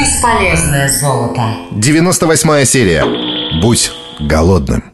Бесполезное золото. 98-я серия. Будь голодным.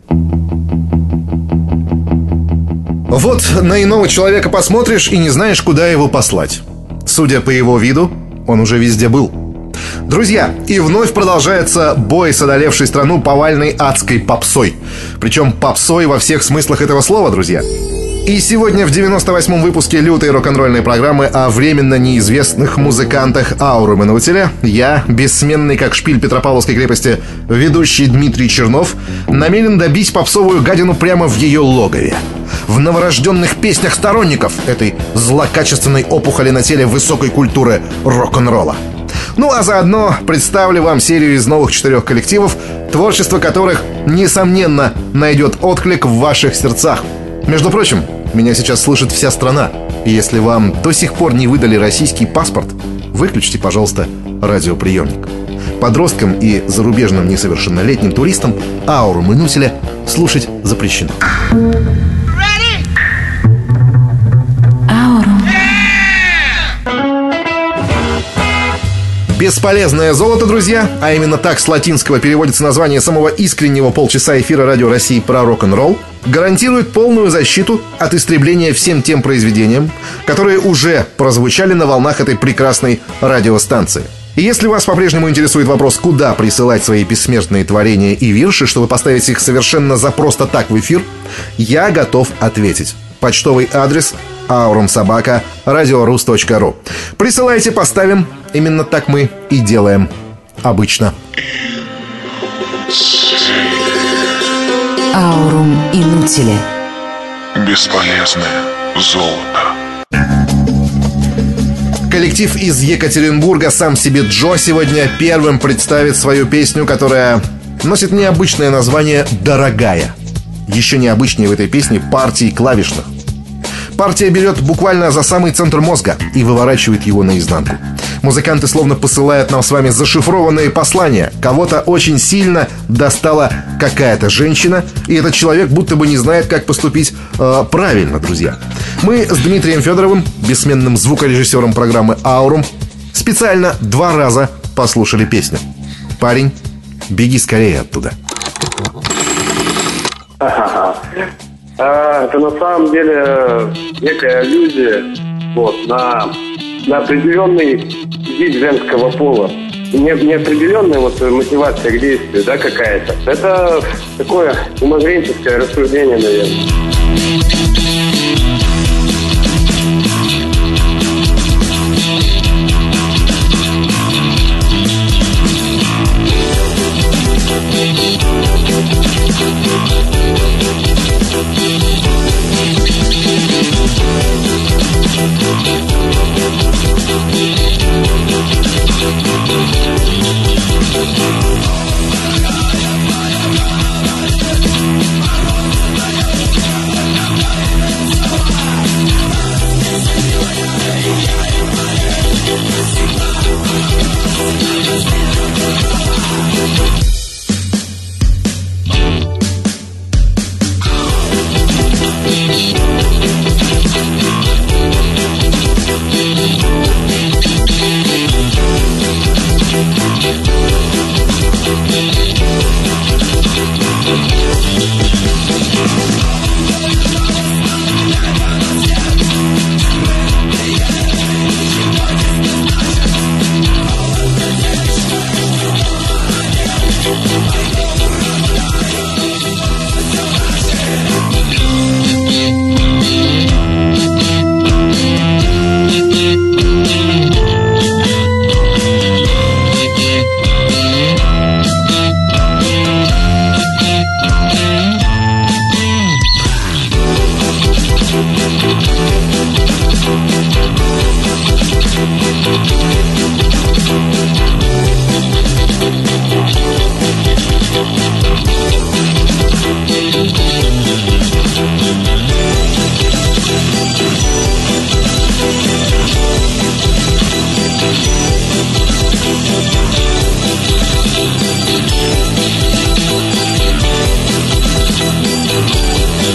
Вот на иного человека посмотришь и не знаешь, куда его послать. Судя по его виду, он уже везде был. Друзья, и вновь продолжается бой с одолевшей страну повальной адской попсой. Причем попсой во всех смыслах этого слова, друзья. И сегодня в 98-м выпуске лютой рок-н-ролльной программы о временно неизвестных музыкантах Аурум и Нутиля я, бессменный как шпиль Петропавловской крепости, ведущий Дмитрий Чернов, намерен добить попсовую гадину прямо в ее логове. В новорожденных песнях сторонников этой злокачественной опухоли на теле высокой культуры рок-н-ролла. Ну а заодно представлю вам серию из новых 4 коллективов, творчество которых, несомненно, найдет отклик в ваших сердцах. Между прочим, меня сейчас слышит вся страна. И если вам до сих пор не выдали российский паспорт, выключите, пожалуйста, радиоприемник. Подросткам и зарубежным несовершеннолетним туристам Аурум и Нутиля слушать запрещено. Бесполезное золото, друзья, а именно так с латинского переводится название самого искреннего полчаса эфира Радио России про рок-н-ролл, гарантирует полную защиту от истребления всем тем произведениям, которые уже прозвучали на волнах этой прекрасной радиостанции. И если вас по-прежнему интересует вопрос, куда присылать свои бессмертные творения и вирши, чтобы поставить их совершенно за просто так в эфир, я готов ответить. Почтовый адрес aurumsobaka.radiorus.ru. Присылайте, поставим. Именно так мы и делаем обычно. Аурум и Нутиля. Бесполезное золото. Коллектив из Екатеринбурга «Сам себе Джо» сегодня первым представит свою песню, которая носит необычное название «Дорогая». Еще необычнее в этой песне партии клавишных. Партия берет буквально за самый центр мозга и выворачивает его наизнанку. Музыканты словно посылают нам с вами зашифрованные послания. Кого-то очень сильно достала какая-то женщина, и этот человек будто бы не знает, как поступить правильно, друзья. Мы с Дмитрием Федоровым, бессменным звукорежиссером программы «Аурум», специально 2 раза послушали песню. Парень, беги скорее оттуда. Это на самом деле некая аллюзия на определенный вид женского пола. Неопределенная мотивация к действию, да, какая-то. Это такое умозренческое рассуждение, наверное.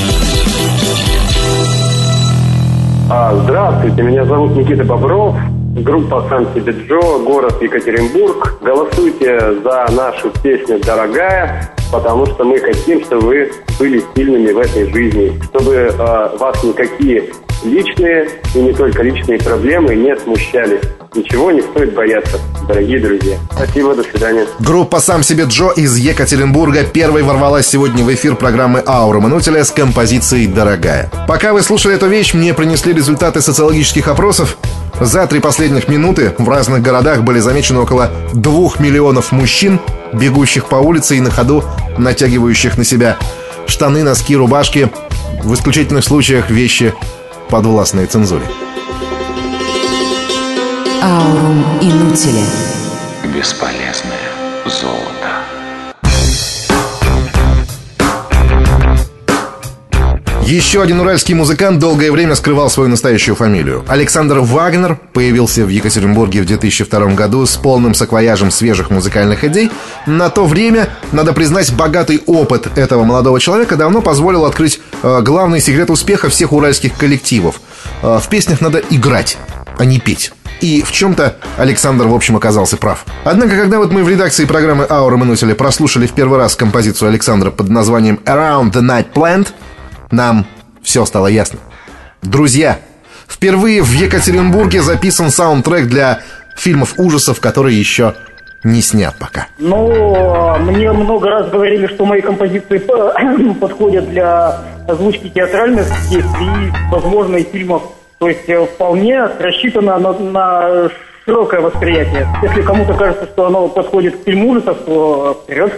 Здравствуйте, меня зовут Никита Бобров. группа «Сам себе Джо», город Екатеринбург. Голосуйте за нашу песню «Дорогая», потому что мы хотим, чтобы вы были сильными в этой жизни, чтобы вас никакие личные и не только личные проблемы не смущали. Ничего не стоит бояться, дорогие друзья. Спасибо, до свидания. Группа «Сам себе Джо» из Екатеринбурга первой ворвалась сегодня в эфир программы «Аура Манутиля» с композицией «Дорогая». Пока вы слушали эту вещь, мне принесли результаты социологических опросов. За 3 последних минуты в разных городах были замечены около 2 миллионов мужчин, бегущих по улице и на ходу натягивающих на себя штаны, носки, рубашки. В исключительных случаях вещи, подвластные цензуре. Аурум Инутиля. Бесполезное золото. Еще один уральский музыкант долгое время скрывал свою настоящую фамилию. Александр Вагнер появился в Екатеринбурге в 2002 году с полным саквояжем свежих музыкальных идей. На то время, надо признать, богатый опыт этого молодого человека давно позволил открыть главный секрет успеха всех уральских коллективов. В песнях надо играть, а не петь. И в чем-то Александр, в общем, оказался прав. Однако, когда вот мы в редакции программы «Аура Манутиля» прослушали в первый раз композицию Александра под названием «Around the Night Plant», нам все стало ясно. Друзья, впервые в Екатеринбурге записан саундтрек для фильмов ужасов, который еще не снят пока. Ну, мне много раз говорили, что мои композиции подходят для озвучки театральных действий и, возможно, и фильмов. То есть вполне рассчитано на широкое восприятие. Если кому-то кажется, что оно подходит к фильму ужасов, то вперед.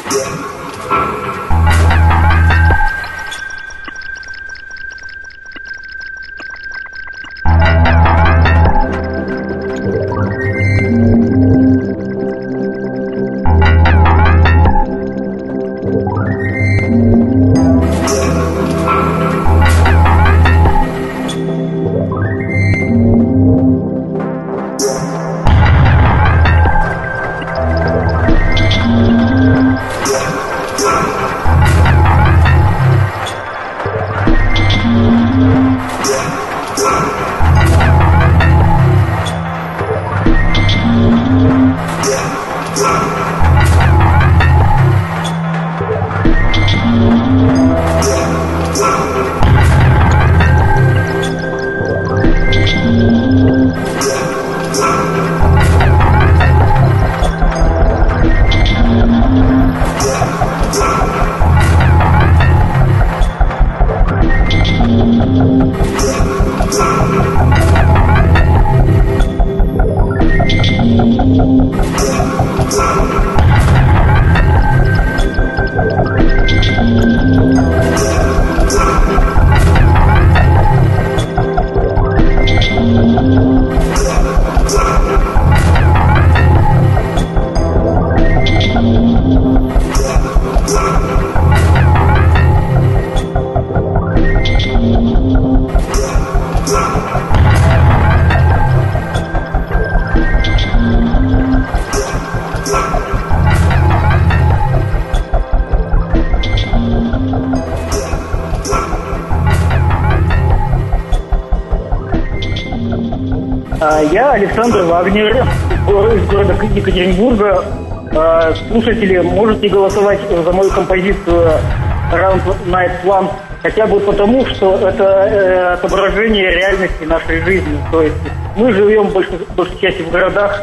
Я Александр Вагнер из города Екатеринбурга. Слушатели, можете голосовать за мою композицию «Around Night Plant» хотя бы потому, что это отображение реальности нашей жизни. То есть мы живем в большей части в городах,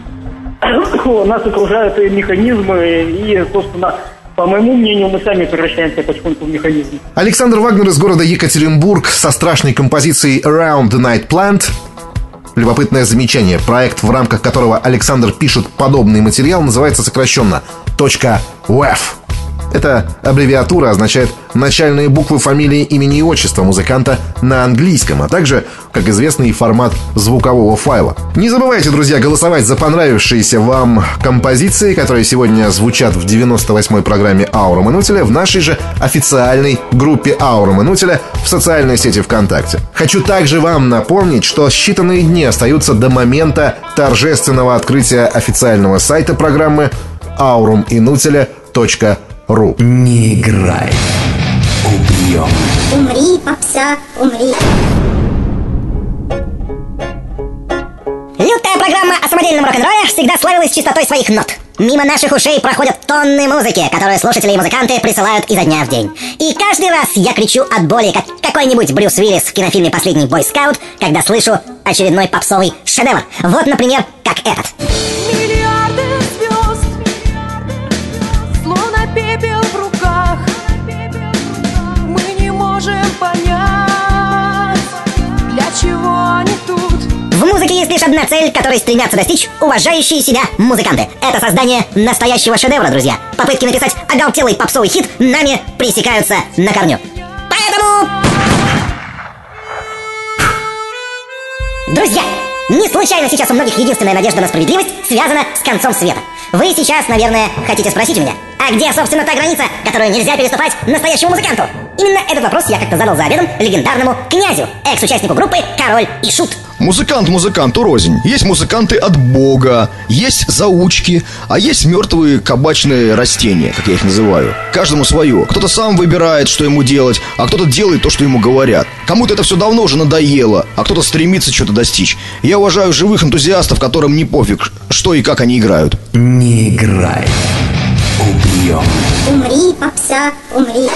нас окружают механизмы и, собственно, по моему мнению, мы сами превращаемся потихоньку в механизм. Александр Вагнер из города Екатеринбург со страшной композицией «Around the Night Plant». Любопытное замечание. Проект, в рамках которого Александр пишет подобный материал, называется сокращенно .wef. Эта аббревиатура означает начальные буквы фамилии, имени и отчества музыканта на английском, а также, как известно, и формат звукового файла. Не забывайте, друзья, голосовать за понравившиеся вам композиции, которые сегодня звучат в 98-й программе «Аура Манутиля» в нашей же официальной группе «Аура Манутиля» в социальной сети ВКонтакте. Хочу также вам напомнить, что считанные дни остаются до момента торжественного открытия официального сайта программы auruminutilia.ru. Не играй. Убьем. Умри, попса, умри. Лютая программа о самодельном рок-н-ролле всегда славилась чистотой своих нот. Мимо наших ушей проходят тонны музыки, которую слушатели и музыканты присылают изо дня в день. И каждый раз я кричу от боли, как какой-нибудь Брюс Уиллис в кинофильме «Последний бойскаут», когда слышу очередной попсовый шедевр. Вот, например, как этот. Миллиарды звезд, словно пепел в руках. Мы не можем понять, для чего они тут. В музыке есть лишь одна цель, которой стремятся достичь уважающие себя музыканты. Это создание настоящего шедевра, друзья. Попытки написать оголтелый попсовый хит нами пресекаются на корню. Поэтому... Друзья, не случайно сейчас у многих единственная надежда на справедливость связана с концом света. Вы сейчас, наверное, хотите спросить у меня, а где, собственно, та граница, которую нельзя переступать настоящему музыканту? Именно этот вопрос я как-то задал за обедом легендарному князю, экс-участнику группы «Король и Шут». Музыкант музыканту рознь. Есть музыканты от Бога, есть заучки, а есть мертвые кабачные растения, как я их называю. Каждому свое. Кто-то сам выбирает, что ему делать, а кто-то делает то, что ему говорят. Кому-то это все давно уже надоело, а кто-то стремится что-то достичь. Я уважаю живых энтузиастов, которым не пофиг, что и как они играют. Не играй. Убьем. Умри, попса, умри.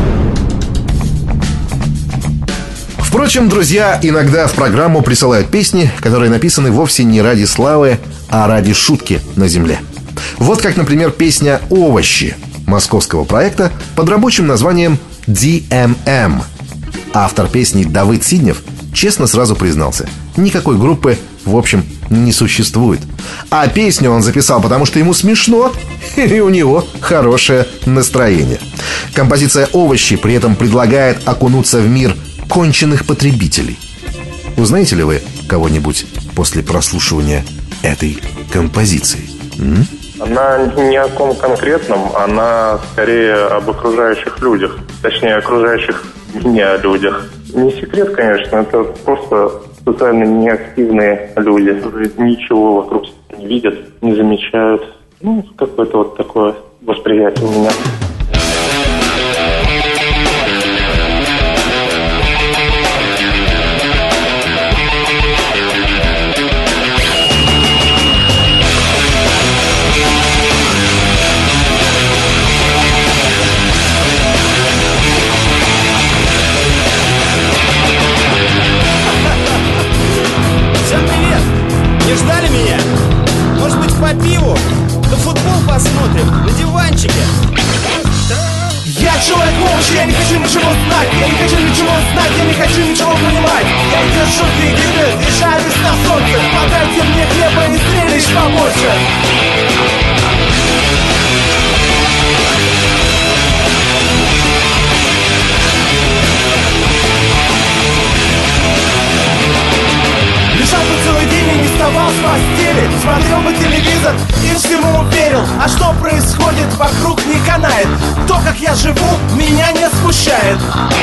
Впрочем, друзья иногда в программу присылают песни, которые написаны вовсе не ради славы, а ради шутки на земле. Вот как, например, песня «Овощи» московского проекта под рабочим названием DMM. Автор песни Давыд Сиднев честно сразу признался: никакой группы, в общем, не существует. А песню он записал, потому что ему смешно, и у него хорошее настроение. Композиция «Овощи» при этом предлагает окунуться в мир конченых потребителей. Узнаете ли вы кого-нибудь после прослушивания этой композиции? Она не о ком конкретном, она скорее об окружающих людях. Точнее, окружающих меня людях. Не секрет, конечно, это просто социально неактивные люди, которые ничего вокруг не видят, не замечают. Ну, какое-то вот такое восприятие у меня. Не ждали меня? Может быть, по пиву? Да футбол посмотрим на диванчике. Я человек овощи, я не хочу ничего знать. Я не хочу ничего знать, я не хочу ничего понимать. Я держу две гиры и жарюсь на солнце. Подайте мне хлеба и зрелищ побольше. Лежал бы целый день и не вставал с постели. Смотрел бы телевизор и всему верил. А что происходит вокруг не канает. То, как я живу, меня не смущает.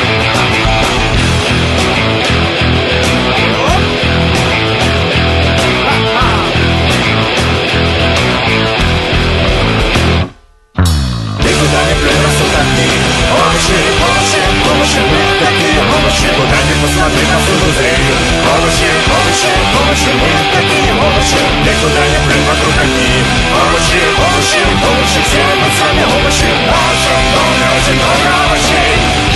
Никуда не плюй, рассудок ты. Овощи, овощи, овощи, мы такие овощи. Куда ни посмотри, повсюду зрели. Овощи, овощи, овощи, мы такие овощи. Никуда не плюй, вокруг одни. Овощи, овощи, овощи, все мы сами овощи. В нашем доме очень много овощей.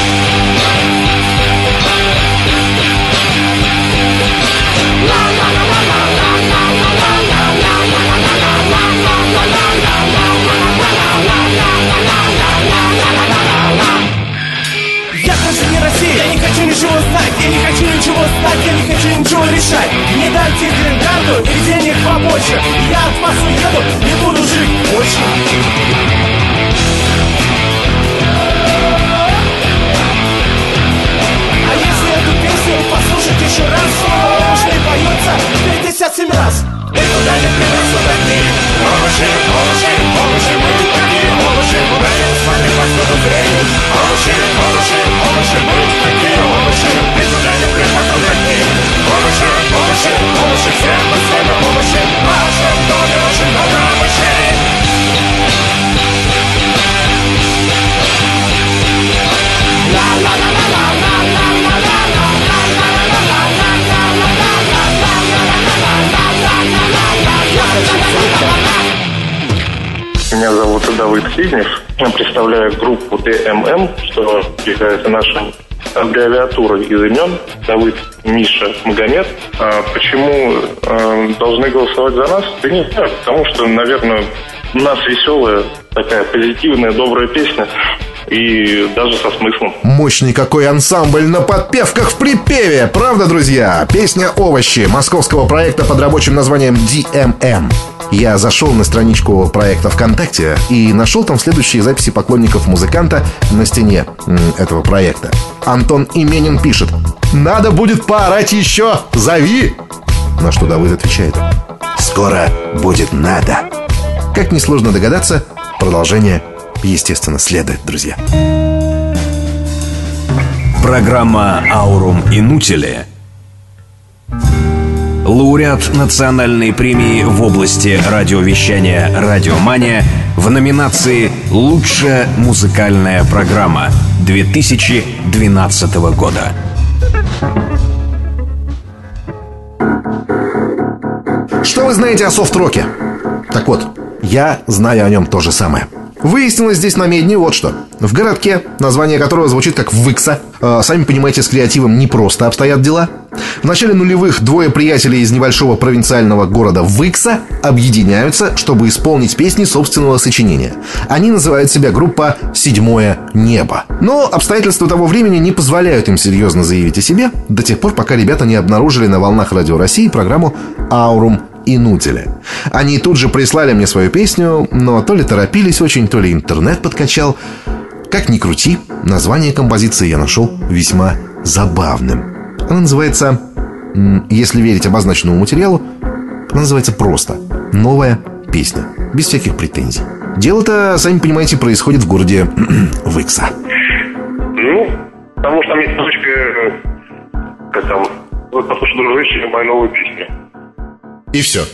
Я гражданин России, я не хочу ничего знать, я не хочу ничего знать, я не хочу ничего решать. Не дайте грин-карту и денег побольше. Я от вас уеду, Меня зовут Давид Сиднев. Я представляю группу ДММ, что является нашим аббревиатурой из имен. Давид, Миша, Магомед. Почему должны голосовать за нас? Да не знаю, потому что, наверное, у нас веселая, такая позитивная, добрая песня. И даже со смыслом. Мощный какой ансамбль на подпевках в припеве. Правда, друзья? Песня «Овощи» московского проекта под рабочим названием DMM. Я зашел на страничку проекта ВКонтакте и нашел там следующие записи поклонников музыканта на стене этого проекта. Антон Именин пишет: «Надо будет поорать еще, зови!» На что Давыд отвечает: «Скоро будет надо». Как несложно догадаться, продолжение, естественно, следует, друзья. Программа «Аурум Инутили». Лауреат национальной премии в области радиовещания «Радиомания» в номинации «Лучшая музыкальная программа» 2012 года. Что вы знаете о софт-роке? Так вот, я знаю о нем то же самое. Выяснилось здесь на Медне вот что. В городке, название которого звучит как Выкса, сами понимаете, с креативом не просто обстоят дела. В начале нулевых двое приятелей из небольшого провинциального города Выкса объединяются, чтобы исполнить песни собственного сочинения. Они называют себя группа «Седьмое небо». Но обстоятельства того времени не позволяют им серьезно заявить о себе до тех пор, пока ребята не обнаружили на волнах Радио России программу «Аурум Инутили». Они тут же прислали мне свою песню, но то ли торопились очень, то ли интернет подкачал. Как ни крути, название композиции я нашел весьма забавным. Она называется, если верить обозначенному материалу, она называется просто «Новая песня», без всяких претензий. Дело-то, сами понимаете, происходит в городе Выкса. Ну, потому что там есть музычка, как там, вот послушай, дружище, мою новую песню. И все.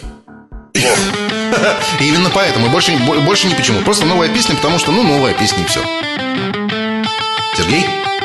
Именно поэтому. Больше ни почему. Просто новая песня, потому что, новая песня и все. Сергей?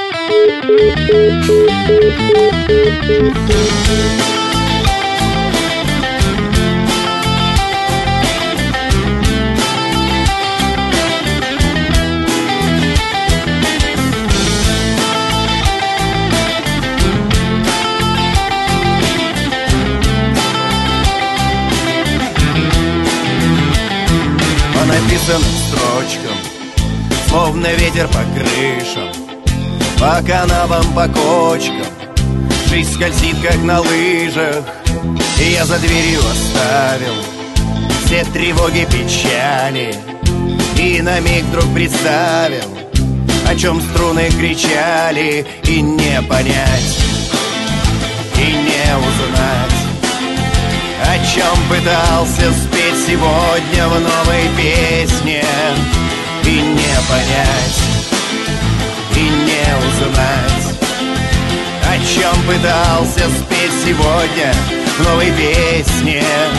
По написанным строчкам, словно ветер по крышам, по канавам, по кочкам, жизнь скользит, как на лыжах. И я за дверью оставил все тревоги, печали, и на миг вдруг представил, о чем струны кричали. И не понять, и не узнать, о чем пытался спеть сегодня в новой песне. И не понять, и не узнать, о чем пытался спеть сегодня в новой песне.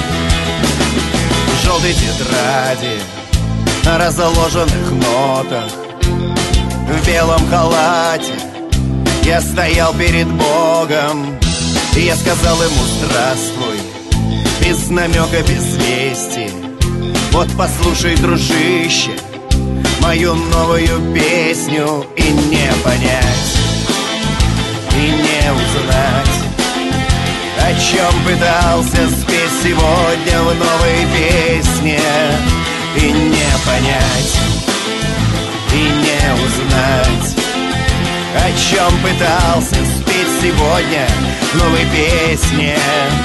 В желтой тетради, на разложенных нотах, в белом халате я стоял перед Богом. И я сказал ему: здравствуй, без намека, без вести. Вот послушай, дружище, мою новую песню. И не понять, и не узнать, о чем пытался спеть сегодня в новой песне. И не понять, и не узнать, о чем пытался спеть сегодня в новой песне.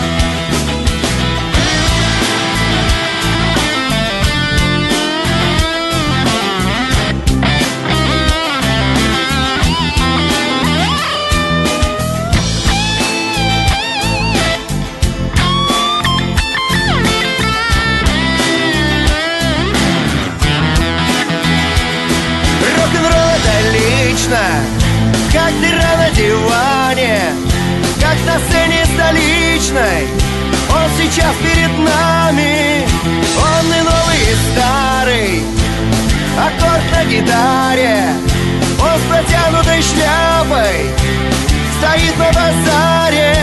Как дыра на диване, как на сцене столичной. Он сейчас перед нами, он и новый, и старый. Аккорд на гитаре, он с протянутой шляпой стоит на базаре,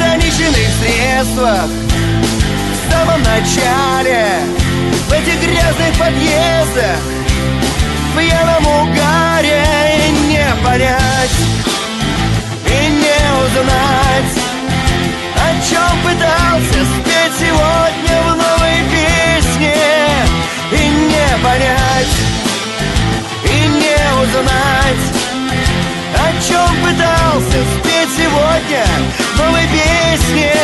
ограниченных средствах в самом начале. В этих грязных разных подъездах, в пьяном угаре и не понять, и не узнать, о чем пытался спеть сегодня в новой песне, и не понять, и не узнать, о чем пытался спеть сегодня в новой песне.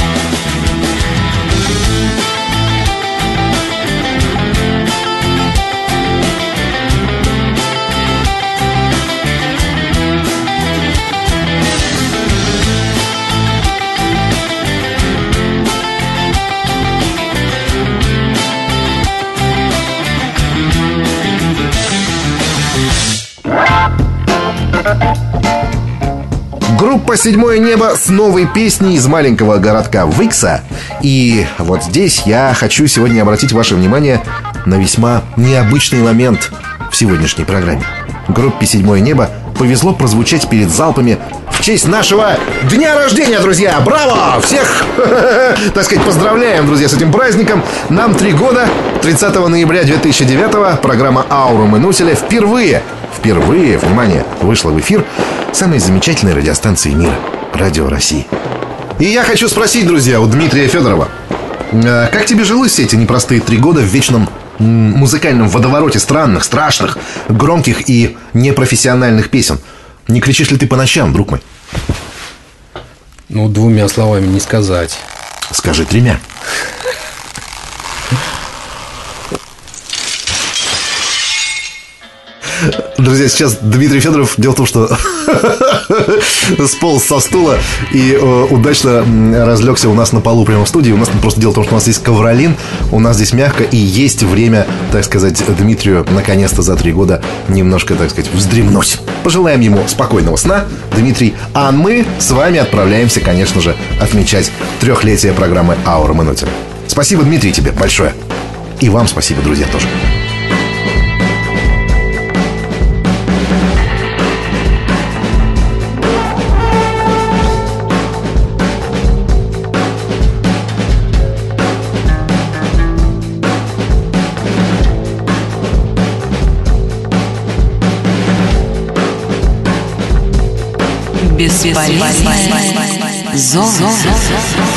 Группа «Седьмое небо» с новой песней из маленького городка Викса. И вот здесь я хочу сегодня обратить ваше внимание на весьма необычный момент в сегодняшней программе. Группе «Седьмое небо» повезло прозвучать перед залпами в честь нашего дня рождения, друзья! Браво! Всех, так сказать, поздравляем, друзья, с этим праздником. Нам 3 года. 30 ноября 2009 программа «Аурум и Нуселя» впервые, внимание, вышла в эфир самой замечательной радиостанции мира — Радио России. И я хочу спросить, друзья, у Дмитрия Федорова, как тебе жилось все эти непростые 3 года в вечном музыкальном водовороте странных, страшных, громких и непрофессиональных песен? Не кричишь ли ты по ночам, друг мой? Ну, 2 словами не сказать. Скажи 3. Друзья, сейчас Дмитрий Федоров, дело в том, что сполз со стула и удачно разлегся у нас на полу прямо в студии. У нас просто дело в том, что у нас есть ковролин, у нас здесь мягко, и есть время, так сказать, Дмитрию наконец-то за 3 года немножко, так сказать, вздремнуть. Пожелаем ему спокойного сна, Дмитрий. А мы с вами отправляемся, конечно же, отмечать 3-летие программы «Аурум и Нуселя». Спасибо, Дмитрий, тебе большое. И вам спасибо, друзья, тоже. Бесполезное золото.